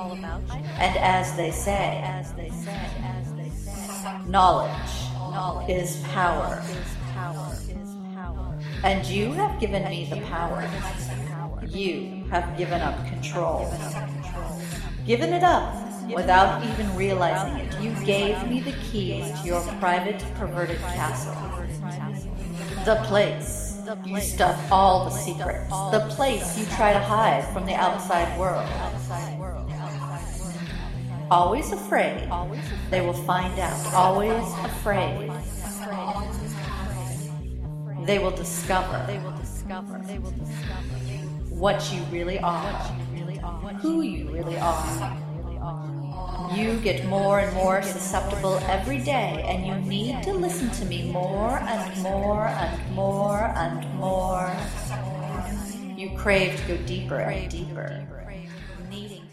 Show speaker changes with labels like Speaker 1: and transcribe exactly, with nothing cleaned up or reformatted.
Speaker 1: And as they say, knowledge is power. And you have given me the power. You have given up control. Given it up without even realizing it. You gave me the keys to your private, perverted castle. The place you stuff all the secrets. The place you try to hide from the outside world. Always afraid they will find out. Always afraid they will discover what you really are, who you really are. You get more and more susceptible every day, and you need to listen to me more and more and more and more. You crave to go deeper and deeper, needing